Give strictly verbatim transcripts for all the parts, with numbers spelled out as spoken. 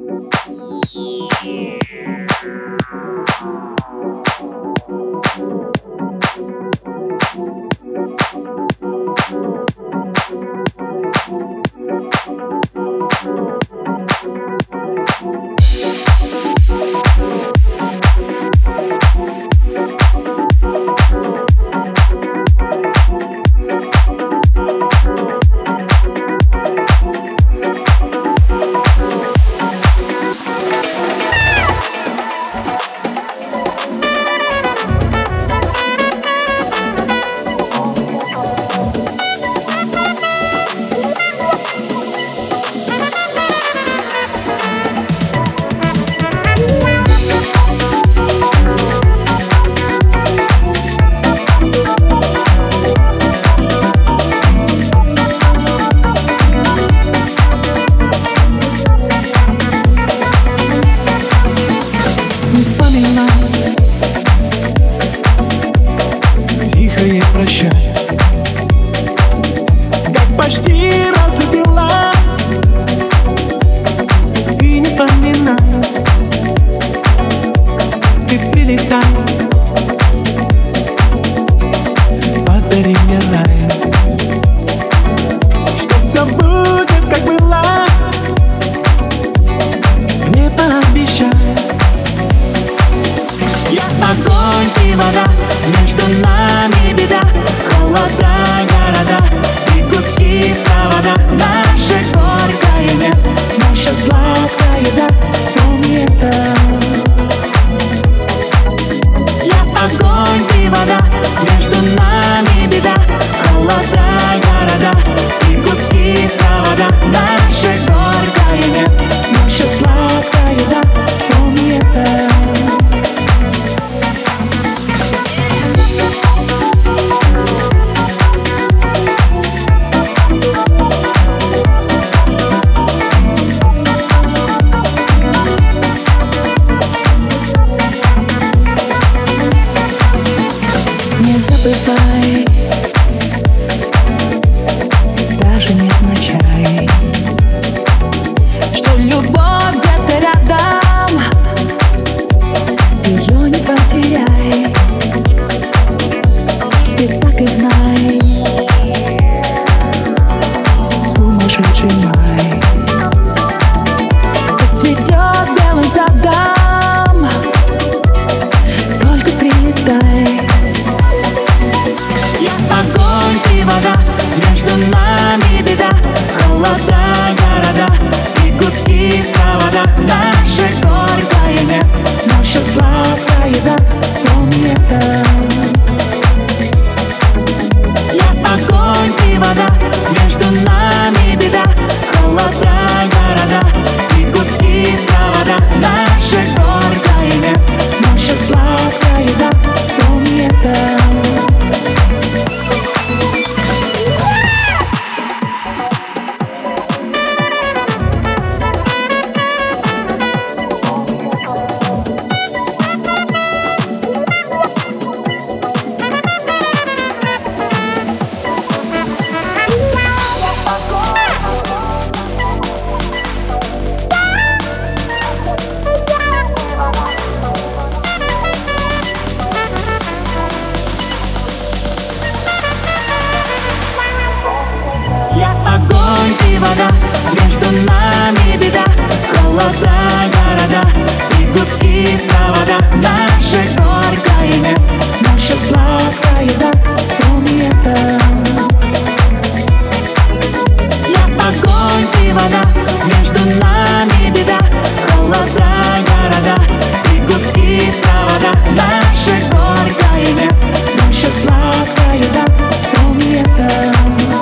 Тихое прощай, как почти разлюбила, и не вспоминай. Ты прилетай, подари мне рай, что все будет как было. Мне пообещай. Я огонь, ты вода, между нами беда, холода, города, и гудки провода. Наша горькая нет, наша сладкая еда, помни это. Я огонь, ты вода, между нами беда, холода, города, и гудки провода. Наша горькая нет, наша сладкая еда, помни это. Не забывай, даже не означай, что любовь где-то рядом, ее не потеряй. Ты так и знай, сумасшедший май зацветет белым садом, только прилетай. Я огонь, ты вода, между нами беда, холода, города, и гудки провода. Наша горькая нет, наша сладкая еда, помни это. Я огонь, ты вода, между нами беда, холода, города, и гудки провода. Наша горькая нет, наша сладкая еда, помни это. Огонь, ты вода, между нами беда, холода, города, и гудки провода. Наша горькая нет, наша сладкая еда, помни это. Я огонь, ты вода, между нами беда, холода, города, и гудки провода. Наша горькая нет, наша сладкая еда, помни это.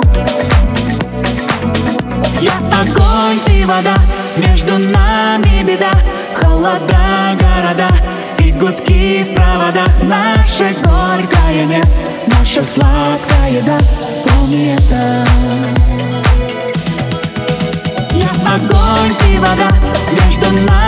Я огонь, ты вода, между нами беда, холода, города, и гудки в проводах. Наша горькая нет, наша сладкая еда, помни это. Я огонь, ты вода, между нами